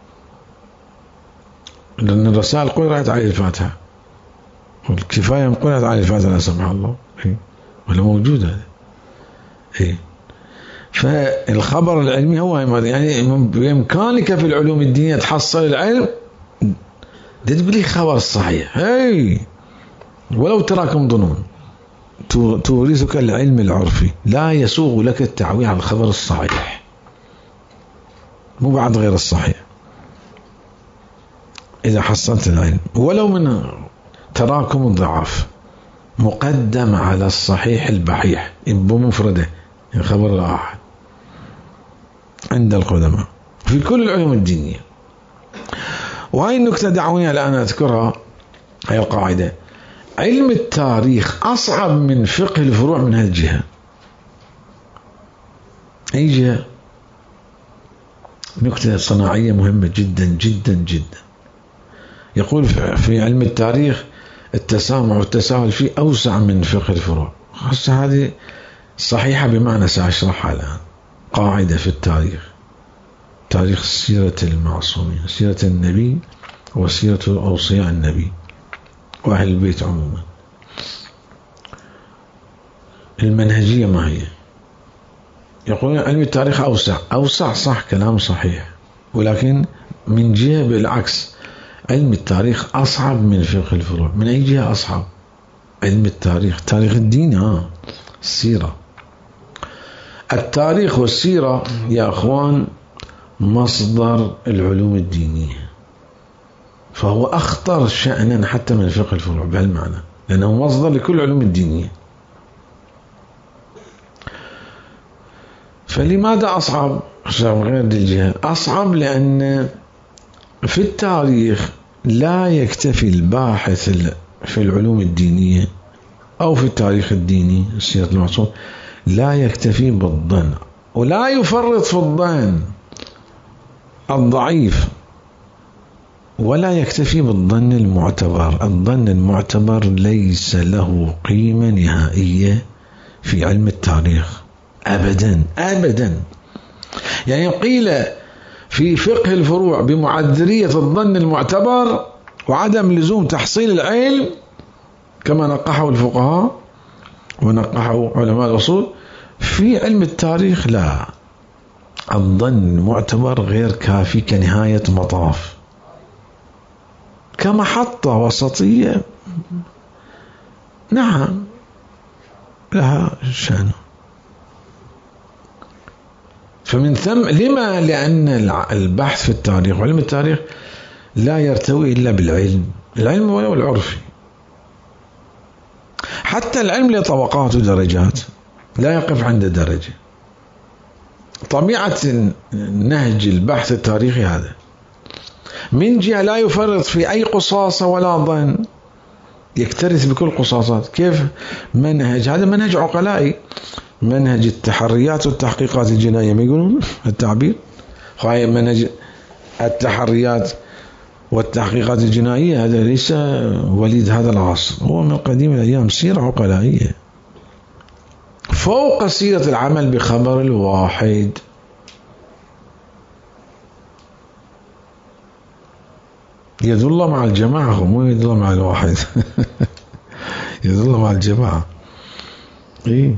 لأن الرسائل قرأت على الفاتحة، والكفاية قرأت على الفاتحة لا سمح الله، إيه؟ ولا موجود هذا. إيه؟ فالخبر العلمي هو يعني بإمكانك في العلوم الدينية تحصل العلم، ده تقول لي خبر الصحيح، هاي ولو تراكم ظنون، تورثك العلم العرفي، لا يسوغ لك التعويل على الخبر الصحيح، مو بعد غير الصحيح. إذا حصلت العلم ولو من تراكم الضعاف، مقدم على الصحيح البحيح بمفرده، الخبر الآحد عند القدماء في كل العلوم الدينية. وهي النكتة دعوني الآن أذكرها، هي القاعدة: علم التاريخ أصعب من فقه الفروع من هالجهة. أي جهة؟ نكتة صناعية مهمة جدا جدا جدا. يقول في علم التاريخ التسامع والتساهل فيه أوسع من فقه الفروع. خاصة هذه صحيحة بمعنى سأشرحها الآن. قاعدة في التاريخ، تاريخ سيرة المعصومين، سيرة النبي وسيرة أوصياء النبي وأهل البيت عموما. المنهجية ما هي؟ يقولون علم التاريخ أوسع. أوسع صح، كلام صحيح، ولكن من جهة بالعكس، علم التاريخ أصعب من فقه الفروع. من أي جهة أصعب؟ علم التاريخ، تاريخ الدين، ها السيرة. التاريخ والسيرة يا أخوان مصدر العلوم الدينية، فهو أخطر شأنا حتى من فقه الفروع بهالمعنى، لأنه مصدر لكل العلوم الدينية. فلماذا أصعب غير دي الجهة؟ أصعب لأن في التاريخ لا يكتفي الباحث في العلوم الدينية أو في التاريخ الديني سيرة المعصوم، لا يكتفي بالظن ولا يفرط في الظن الضعيف، ولا يكتفي بالظن المعتبر. الظن المعتبر ليس له قيمة نهائية في علم التاريخ أبدا أبدا. يعني قيل في فقه الفروع بمعذرية الظن المعتبر وعدم لزوم تحصيل العلم كما نقحه الفقهاء ونقحه علماء الأصول. في علم التاريخ لا، الظن معتبر غير كافي كنهاية مطاف، كمحطة وسطية نعم لها شأن. فمن ثم لما؟ لأن البحث في التاريخ وعلم التاريخ لا يرتوي إلا بالعلم، العلم ولو العرفي. حتى العلم له طبقات ودرجات، لا يقف عند درجة. طبيعة نهج البحث التاريخي هذا، من جهة لا يفرط في أي قصاصة ولا ظن، يكترث بكل قصاصات. كيف منهج؟ هذا منهج عقلائي، منهج التحريات والتحقيقات الجنائية، ما يقولون التعبير؟ منهج التحريات والتحقيقات الجنائية هذا ليس وليد هذا العصر، هو من قديم الأيام، سيرة عقلائية فوق سيرة العمل بخبر الواحد. يدل مع الجماعة، مو يدل مع الواحد يدل مع الجماعة. إيه؟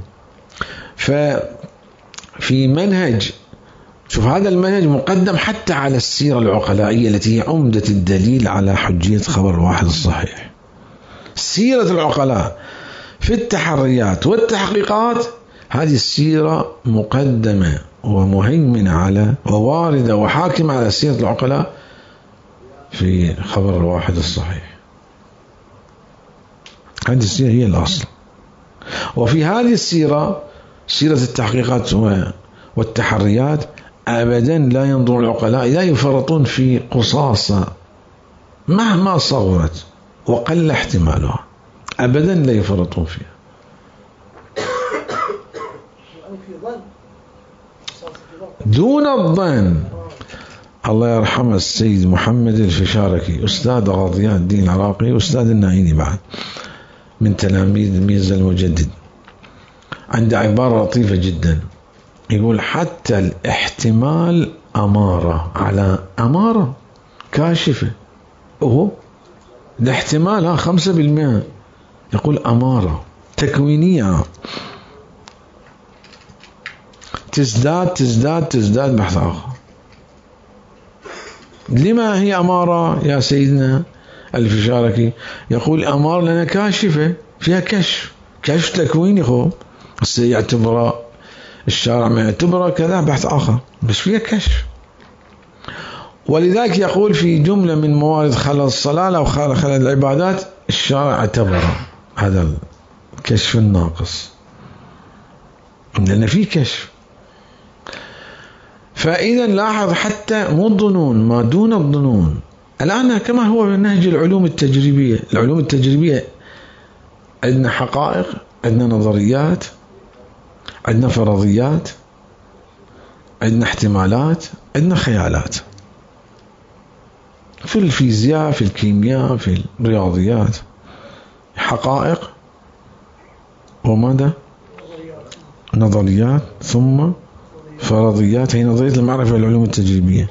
ففي منهج، شوف هذا المنهج مقدم حتى على السيرة العقلائية التي هي عمدة الدليل على حجية خبر الواحد الصحيح. سيرة العقلاء في التحريات والتحقيقات، هذه السيرة مقدمة ومهيمنة على وواردة وحاكمة على سيرة العقلاء في خبر الواحد الصحيح. هذه السيرة هي الأصل. وفي هذه السيرة، سيرة التحقيقات والتحريات، أبدا لا ينظر العقلاء، لا يفرطون في قصاصة مهما صغرت وقل احتمالها، أبدا لا يفرطون فيها. دون الظن. الله يرحمه السيد محمد الفشاركي، أستاذ غاضيات الدين العراقي، أستاذ النعيني بعد، من تلاميذ ميرزا المجدد، عنده عبارة لطيفة جدا، يقول حتى الاحتمال أمارة على أمارة كاشفة، أوه ده احتمال ها خمسة بالمئة، يقول أمارة تكوينية تزداد تزداد تزداد بحث آخر. لما هي أمارة يا سيدنا الفشاركي؟ يقول أمارة لنا كاشفة، فيها كشف، كشف تكويني، خو يعتبر الشارع ما يعتبره كذا بحث آخر، بس فيها كشف. ولذلك يقول في جملة من موارد خلل الصلاة أو خلل العبادات، الشارع اعتبر هذا الكشف الناقص، لأن فيه كشف. فإذا لاحظ حتى مو الظنون، ما دون الظنون. الآن كما هو نهج العلوم التجريبية، العلوم التجريبية عندنا حقائق، عندنا نظريات، عندنا فرضيات، عندنا احتمالات، عندنا خيالات. في الفيزياء، في الكيمياء، في الرياضيات، حقائق وماذا؟ نظريات، ثم فرضيات، هي نظرية المعرفة والعلوم التجريبية،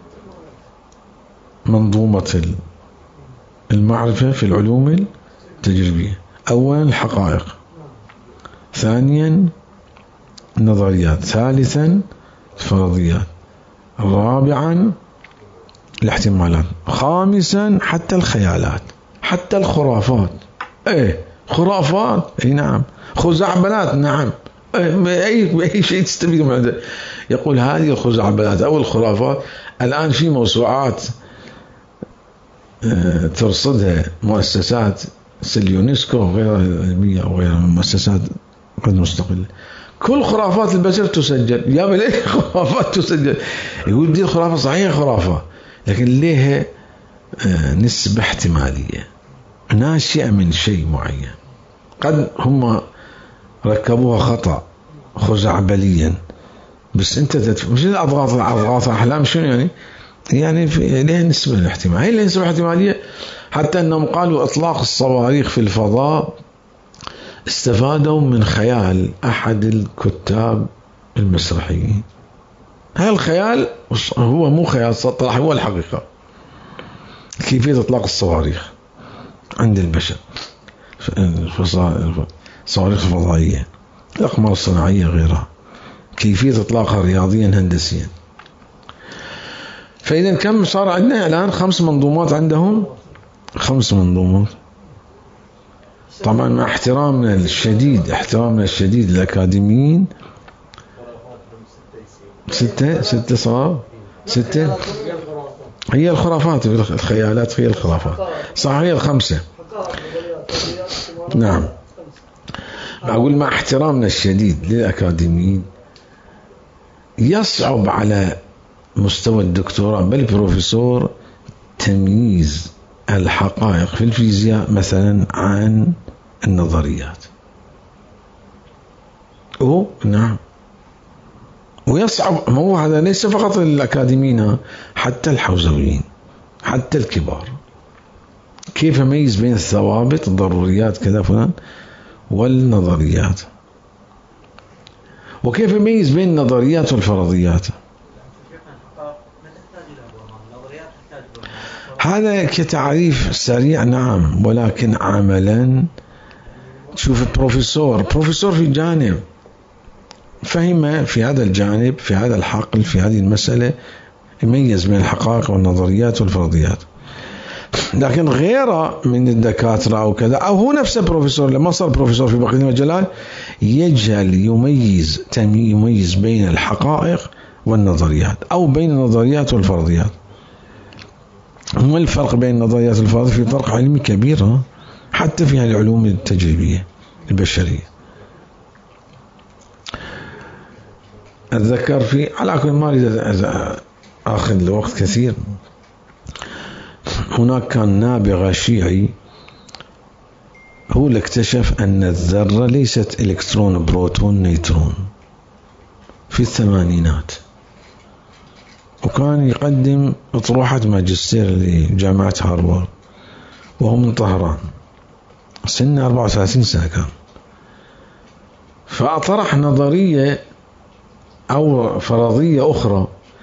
منظومة المعرفة في العلوم التجريبية. أولا الحقائق، ثانيا النظريات، ثالثا الفرضيات، رابعا الاحتمالات، خامسا حتى الخيالات، حتى الخرافات. ايه خرافات، اي نعم، خزعبلات، نعم، اي اي شيء تستفيد من عنده. يقول هذه الخزعبلات او الخرافات الان في موسوعات ترصدها مؤسسات اليونسكو وغيرها العلمية وغيرها من المؤسسات قد مستقلة، كل خرافات البشر تسجل. يا بلي خرافات تسجل، يقول دي الخرافة صحيح خرافة، لكن ليها نسبة احتمالية ناشئة من شيء معين، قد هم ركبوها خطأ خزعبليا، بس انت تدفع مش الاضغاط الاضغاط احلام شنو يعني يعني ليه نسبة الاحتمال، هي اللي نسبة احتمالية. حتى انهم قالوا اطلاق الصواريخ في الفضاء استفادوا من خيال احد الكتاب المسرحيين، هاي الخيال هو مو خيال سطح، هو الحقيقة. كيفية إطلاق الصواريخ عند البشر، الصواريخ الفضائية، الأقمار الصناعية غيرها، كيفية إطلاقها رياضيا هندسيا. فإذا كم صار عندنا الآن؟ خمس منظومات عندهم، خمس منظومات. طبعا مع احترامنا الشديد، احترامنا الشديد للأكاديميين. ستة ستة صار ستة هي الخرافات، الخيالات هي الخرافات. صح، هي الخمسة. نعم، أقول مع احترامنا الشديد للأكاديميين، يصعب على مستوى الدكتوراه بل بروفيسور تمييز الحقائق في الفيزياء مثلا عن النظريات. أو نعم، ويصعب. مو هذا ليس فقط الأكاديميين، حتى الحوزويين، حتى الكبار. كيف أميز بين الثوابت، الضروريات كذا فلان، والنظريات؟ وكيف أميز بين النظريات والفرضيات؟ هذا كتعريف سريع نعم، ولكن عملا تشوف البروفيسور بروفيسور في جانب فهم في هذا الجانب، في هذا الحقل، في هذه المسألة، يميز بين الحقائق والنظريات والفرضيات. لكن غيره من الدكاترة أو كذا، أو هو نفسه بروفيسور لما صار بروفيسور في بقية المجالات، يجهل يميز يميز بين الحقائق والنظريات أو بين النظريات والفرضيات. ما الفرق بين النظريات والفرضيات؟ في فرق علمي كبير حتى في العلوم التجريبية البشرية. أتذكر في، على كل ما أريد أخذ الوقت كثير، هناك كان نابغة شيعي هو اللي اكتشف أن الذرة ليست إلكترون بروتون نيوترون في الثمانينات، وكان يقدم أطروحة ماجستير لجامعة هارفارد وهو من طهران، سنه أربعة وثلاثين سنة كان. فأطرح نظرية أو فرضية أخرى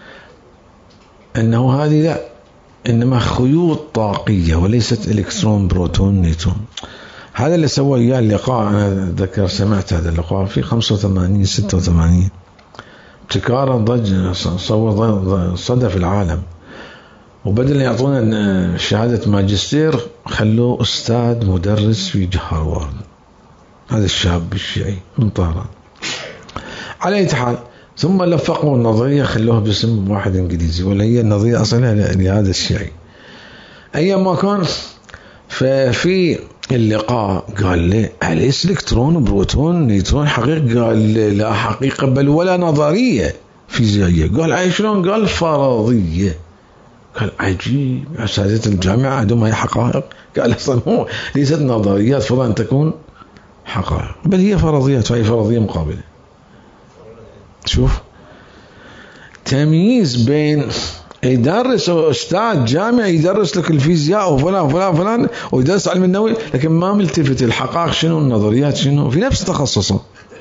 أنه هذه لا، إنما خيوط طاقية وليست إلكترون بروتون نيوترون. هذا اللي سوى إياه اللقاء، أنا أتذكر سمعت هذا اللقاء في خمسة وثمانين ستة وثمانين، ابتكارا ضج صور صدى في العالم، وبدل يعطونا شهادة ماجستير خلوه أستاذ مدرس في هارفارد. هذا الشاب الشيعي من طهران. على أي حال، ثم لفقوا النظرية خلوها باسم واحد إنجليزي، ولا هي النظرية أصلها لهذا الشيعي. أيام ما كان ففي اللقاء قال لي أليس إلكترون بروتون نيوترون حقيقة؟ قال لا حقيقة بل ولا نظرية فيزيائية. قال أي شلون؟ قال فرضية. قال عجيب، أساتذة الجامعة عندهم هي حقائق؟ قال أصلا هو ليست نظريات فضلا أن تكون حقائق، بل هي فرضيات، وهي فرضية مقابلة. شوف تمييز بين يدرس أستاذ جامعي يدرس لك الفيزياء وفلان وفلان وفلان ويدرس علم النووي، لكن ما ملتفت الحقائق شنو، النظريات شنو، في نفس تخصصه.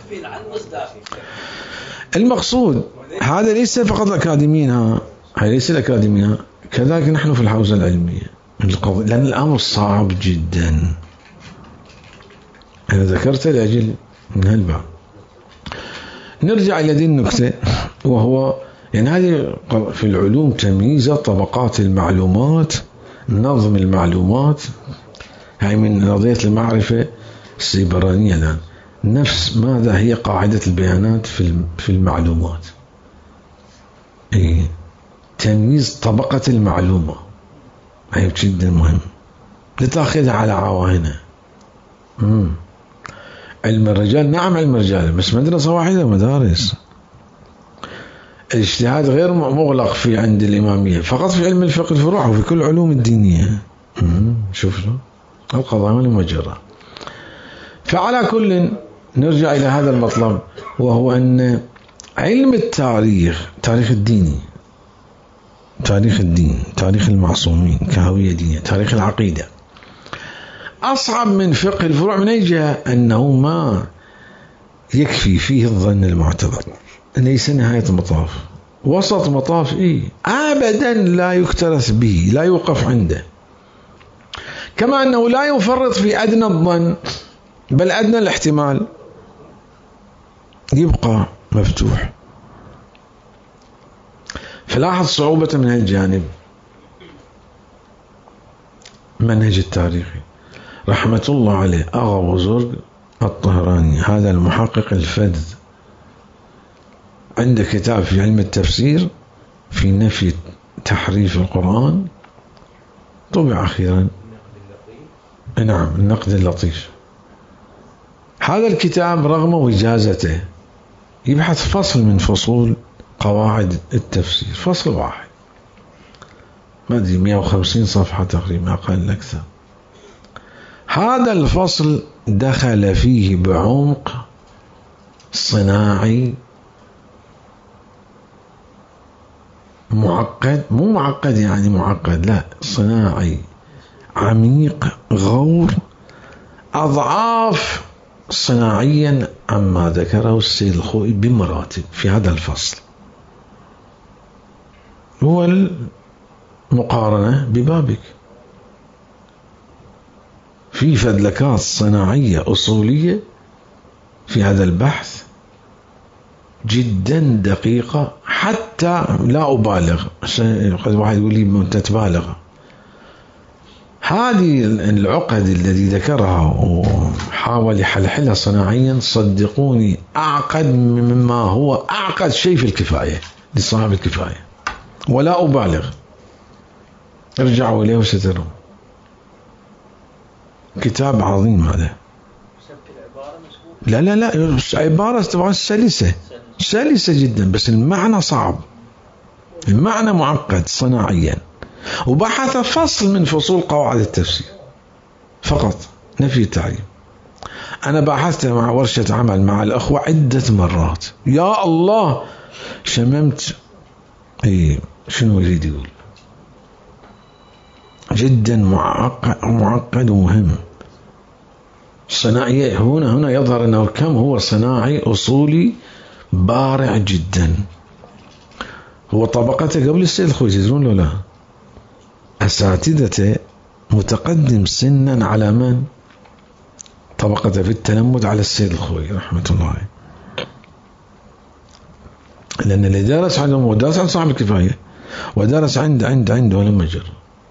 المقصود هذا ليس فقط الأكاديميين، ها هاي ليس الأكاديميين، كذلك نحن في الحوزة العلمية، لأن الأمر صعب جدا. أنا ذكرت لأجل من هالبعض. نرجع إلى هذه النكتة، وهو يعني هذه في العلوم تمييز طبقات المعلومات، نظم المعلومات. هاي من نظرية المعرفة السيبرانية الآن، نفس ماذا هي قاعدة البيانات في في المعلومات. إيه؟ تمييز طبقة المعلومة هاي جدا مهم، لتأخذها على عوائنها. امم علم الرجال، نعم علم الرجال، بس مدرسة واحدة، مدارس. الاجتهاد غير مغلق في عند الإمامية، فقط في علم الفقه الفروع وفي كل علوم الدينية. شوف شو القضاء والمجرى. فعلى كل نرجع إلى هذا المطلب، وهو أن علم التاريخ، تاريخ الديني، تاريخ الدين، تاريخ المعصومين كهوية دينية، تاريخ العقيدة، أصعب من فقه الفروع من أي جهة؟ أنه ما يكفي فيه الظن المعتبر، ليس نهاية المطاف، وسط مطاف إيه أبدا لا يكترث به، لا يوقف عنده. كما أنه لا يفرط في أدنى الظن بل أدنى الاحتمال يبقى مفتوح. فلاحظ صعوبة من هالجانب. منهج التاريخي رحمة الله عليه أغا بزرگ الطهراني، هذا المحقق الفذ، عنده كتاب في علم التفسير في نفي تحريف القرآن، طبع أخيرا، نعم، النقد اللطيف. هذا الكتاب رغم وجازته يبحث فصل من فصول قواعد التفسير، فصل واحد، ما أدري مئة وخمسين صفحة تقريبا أقل أكثر. هذا الفصل دخل فيه بعمق صناعي معقد، مو معقد يعني معقد، لا، صناعي عميق غور أضعاف صناعيا عما ذكره السيد الخوئي بمراتب في هذا الفصل. هو المقارنة ببابك في فدلكات صناعية أصولية في هذا البحث جدا دقيقة، حتى لا أبالغ، قد واحد يقول لي أنت تبالغ. هذه العقد الذي ذكرها وحاول يحلحلها صناعيا، صدقوني أعقد مما هو أعقد شيء في الكفاية لصاحب الكفاية، ولا أبالغ، ارجعوا إليه وسترون. كتاب عظيم هذا. لا لا لا عبارة طبعا سلسة سلسة جدا، بس المعنى صعب، المعنى معقد صناعيا. وبحث فصل من فصول قواعد التفسير فقط، نفي التعريف. أنا بحثت مع ورشة عمل مع الأخوة عدة مرات، يا الله شممت إيه شنو يريد يقول. جدا معقد, معقد ومهم. صناعي هنا هنا يظهر أنه كم هو صناعي أصولي بارع جدا. هو طبقته قبل السيد الخوئي، تدرون لو لا؟ أساتذته متقدم سنا على من؟ طبقته في التلمذ على السيد الخوئي رحمة الله عليه. لأن اللي درس عندهم ودرس عند صاحب الكفاية ودرس عند عند عنده لما جر،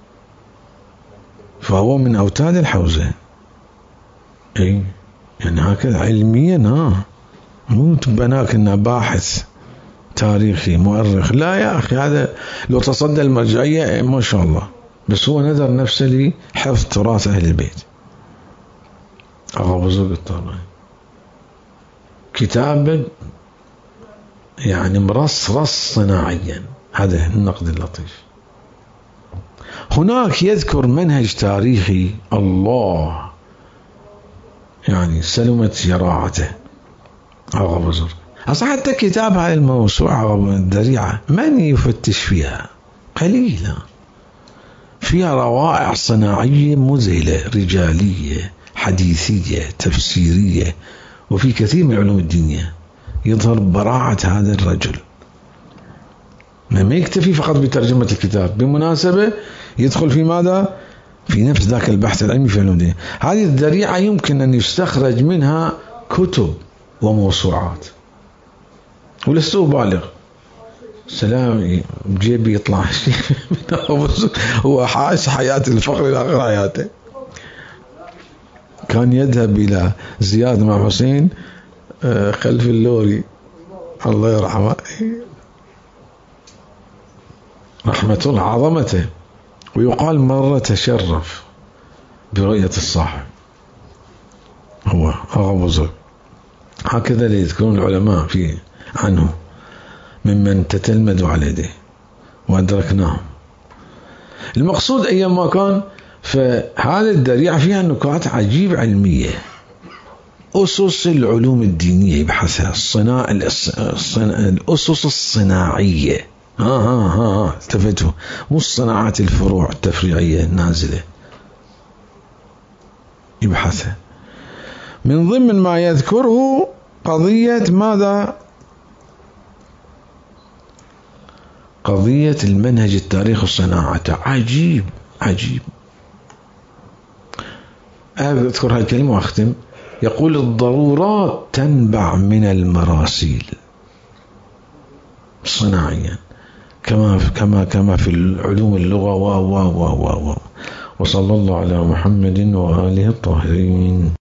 فهو من أوتاد الحوزة. اي يعني هكذا علميا، ها مو تبناك انه باحث تاريخي مؤرخ، لا يا اخي، هذا لو تصدى المرجعية ما شاء الله، بس هو نذر نفسه لحفظ تراث اهل البيت. أغا بزرگ الطهراني كتاب يعني مرصرص صناعيا، هذا النقد اللطيف. هناك يذكر منهج تاريخي الله يعني سلمت يراعته أغا بزرگ. أصلا حتى كتاب هذه الموسوعة الذريعة من يفتش فيها؟ قليلا. فيها روائع صناعية مذهلة، رجالية، حديثية، تفسيرية، وفي كثير من العلوم الدينية يظهر براعة هذا الرجل. ما يكتفي فقط بترجمة الكتاب، بالمناسبة يدخل في ماذا؟ في نفس ذاك البحث العلمي في علوم الدين. هذه الذريعة يمكن أن يستخرج منها كتب وموسوعات، ولست أبالغ. سلام بجيبي يطلع شيء هو عايش حياة الفقر إلى آخر حياته. كان يذهب إلى زياد مع حسين خلف اللوري الله يرحمه رحمة الله عظمته، ويقال مرة تشرف برؤية الصاحب هو أغا بزرگ. هكذا ليذكرون العلماء في عنه ممن تتلمذوا على يديه وأدركناهم. المقصود أيام ما كان، فهذا الذريعة فيها نكات عجيب علمية، أسس العلوم الدينية يبحثها، الصناعة الأسس الصناعية، ها ها ها التفتوا، مو الصناعات الفروع التفريعية النازلة، يبحثها. من ضمن ما يذكره قضية ماذا؟ قضية المنهج التاريخ الصناعة. عجيب عجيب. أذكر هذه الكلمة وأختم. يقول الضرورات تنبع من المراسيل صناعيا كما كما كما في العلوم اللغة و و و و وصلى الله على محمد وآله الطاهرين.